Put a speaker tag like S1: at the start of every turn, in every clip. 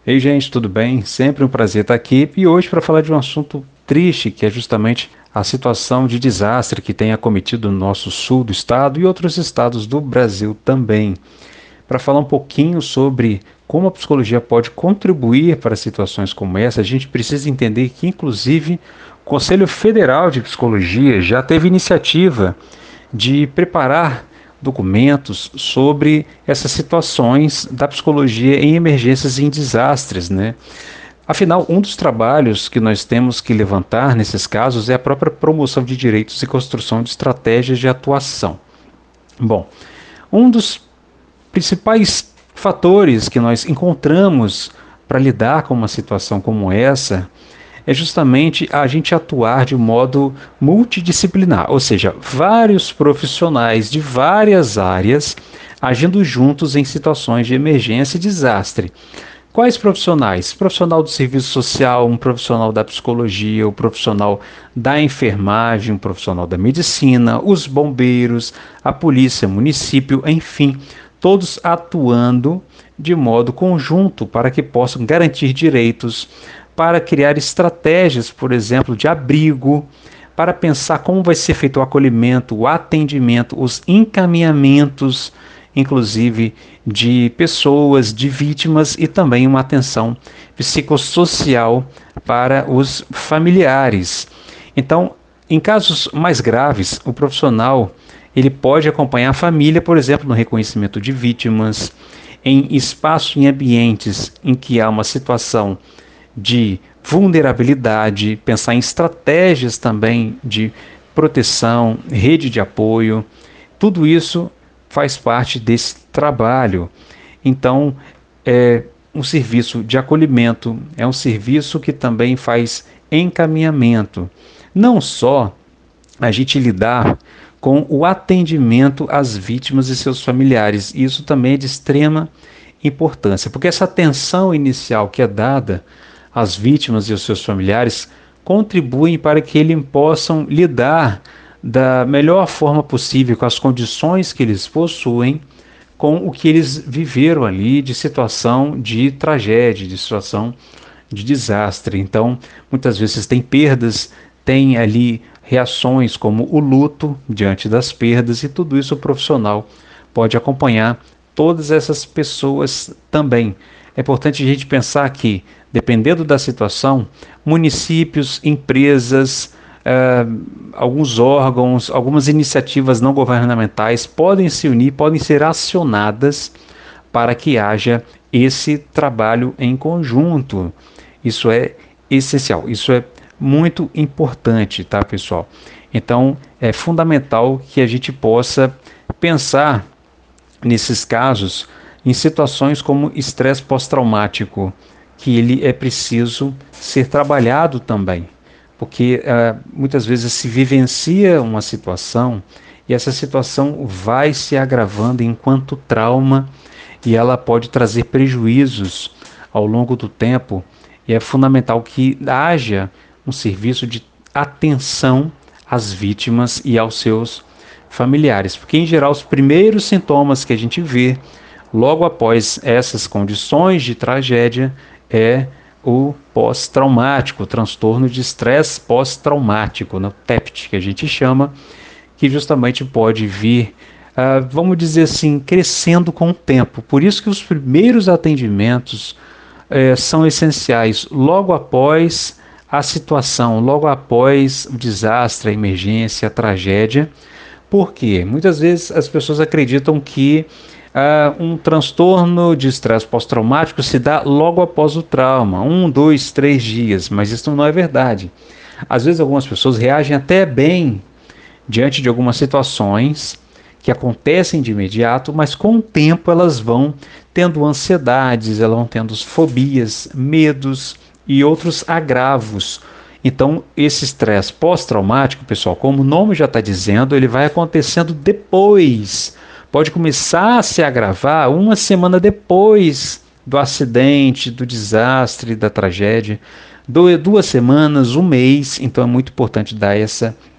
S1: Ei, gente, tudo bem? Sempre um prazer estar aqui e hoje para falar de um assunto triste, que é justamente a situação de desastre que tem acometido o nosso sul do estado e outros estados do Brasil também. Para falar um pouquinho sobre como a psicologia pode contribuir para situações como essa, a gente precisa entender que, inclusive, o Conselho Federal de Psicologia já teve iniciativa de preparar documentos sobre essas situações da psicologia em emergências e em desastres, né? Afinal, um dos trabalhos que nós temos que levantar nesses casos é a própria promoção de direitos e construção de estratégias de atuação. Bom, um dos principais fatores que nós encontramos para lidar com uma situação como essa é justamente a gente atuar de modo multidisciplinar, ou seja, vários profissionais de várias áreas agindo juntos em situações de emergência e desastre. Quais profissionais? Profissional do serviço social, um profissional da psicologia, o profissional da enfermagem, um profissional da medicina, os bombeiros, a polícia, município, enfim, todos atuando de modo conjunto para que possam garantir direitos, para criar estratégias, por exemplo, de abrigo, para pensar como vai ser feito o acolhimento, o atendimento, os encaminhamentos, inclusive de pessoas, de vítimas e também uma atenção psicossocial para os familiares. Então, em casos mais graves, o profissional ele pode acompanhar a família, por exemplo, no reconhecimento de vítimas, em espaços, em ambientes em que há uma situação de vulnerabilidade, pensar em estratégias também de proteção, rede de apoio, tudo isso faz parte desse trabalho. Então, é um serviço de acolhimento, é um serviço que também faz encaminhamento. Não só a gente lidar com o atendimento às vítimas e seus familiares, isso também é de extrema importância, porque essa atenção inicial que é dada às vítimas e aos seus familiares contribuem para que eles possam lidar da melhor forma possível com as condições que eles possuem, com o que eles viveram ali de situação de tragédia, de situação de desastre. Então, muitas vezes tem perdas, tem ali reações como o luto diante das perdas, e tudo isso o profissional pode acompanhar todas essas pessoas também. É importante a gente pensar que, dependendo da situação, municípios, empresas, alguns órgãos, algumas iniciativas não governamentais podem se unir, podem ser acionadas para que haja esse trabalho em conjunto. Isso é essencial, isso é muito importante, tá, pessoal? Então, é fundamental que a gente possa pensar nesses casos em situações como estresse pós-traumático, que ele é preciso ser trabalhado também, porque muitas vezes se vivencia uma situação e essa situação vai se agravando enquanto trauma e ela pode trazer prejuízos ao longo do tempo, e é fundamental que haja um serviço de atenção às vítimas e aos seus familiares, porque em geral os primeiros sintomas que a gente vê logo após essas condições de tragédia é o pós-traumático, o transtorno de estresse pós-traumático, no TEPT, que a gente chama, que justamente pode vir, vamos dizer assim, crescendo com o tempo. Por isso que os primeiros atendimentos são essenciais logo após a situação, logo após o desastre, a emergência, a tragédia. Por quê? Muitas vezes as pessoas acreditam que um transtorno de estresse pós-traumático se dá logo após o trauma, 1, 2, 3 dias, mas isso não é verdade. Às vezes algumas pessoas reagem até bem diante de algumas situações que acontecem de imediato, mas com o tempo elas vão tendo ansiedades, elas vão tendo fobias, medos e outros agravos. Então, esse estresse pós-traumático, pessoal, como o nome já está dizendo, ele vai acontecendo depois. Pode começar a se agravar uma semana depois do acidente, do desastre, da tragédia, 2 semanas, um mês. Então, é muito importante dar essa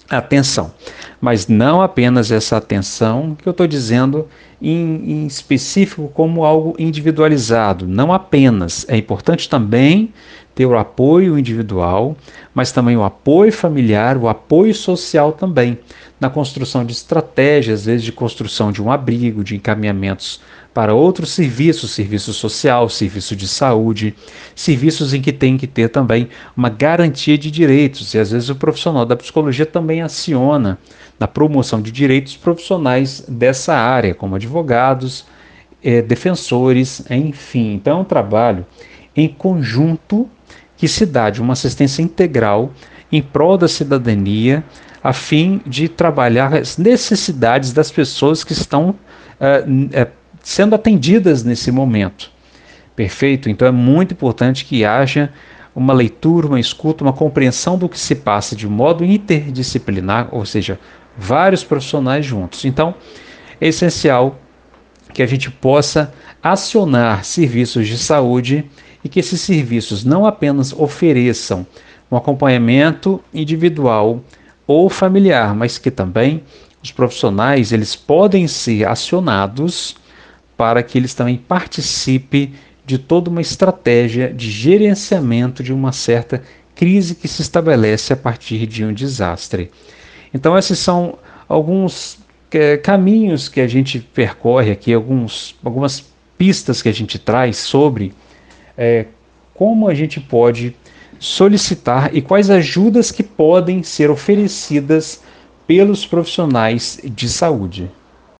S1: atenção. Mas não apenas essa atenção que eu estou dizendo em específico como algo individualizado. Não apenas. É importante também ter o apoio individual, mas também o apoio familiar, o apoio social também, na construção de estratégias, às vezes de construção de um abrigo, de encaminhamentos para outros serviços, serviço social, serviço de saúde, serviços em que tem que ter também uma garantia de direitos, e às vezes o profissional da psicologia também aciona na promoção de direitos profissionais dessa área, como advogados, defensores, enfim. Então é um trabalho em conjunto que se dá de uma assistência integral em prol da cidadania, a fim de trabalhar as necessidades das pessoas que estão sendo atendidas nesse momento. Perfeito? Então é muito importante que haja uma leitura, uma escuta, uma compreensão do que se passa de modo interdisciplinar, ou seja, vários profissionais juntos. Então, é essencial que a gente possa acionar serviços de saúde e que esses serviços não apenas ofereçam um acompanhamento individual ou familiar, mas que também os profissionais eles podem ser acionados para que eles também participem de toda uma estratégia de gerenciamento de uma certa crise que se estabelece a partir de um desastre. Então, esses são alguns caminhos que a gente percorre aqui, algumas pistas que a gente traz sobre como a gente pode solicitar e quais ajudas que podem ser oferecidas pelos profissionais de saúde.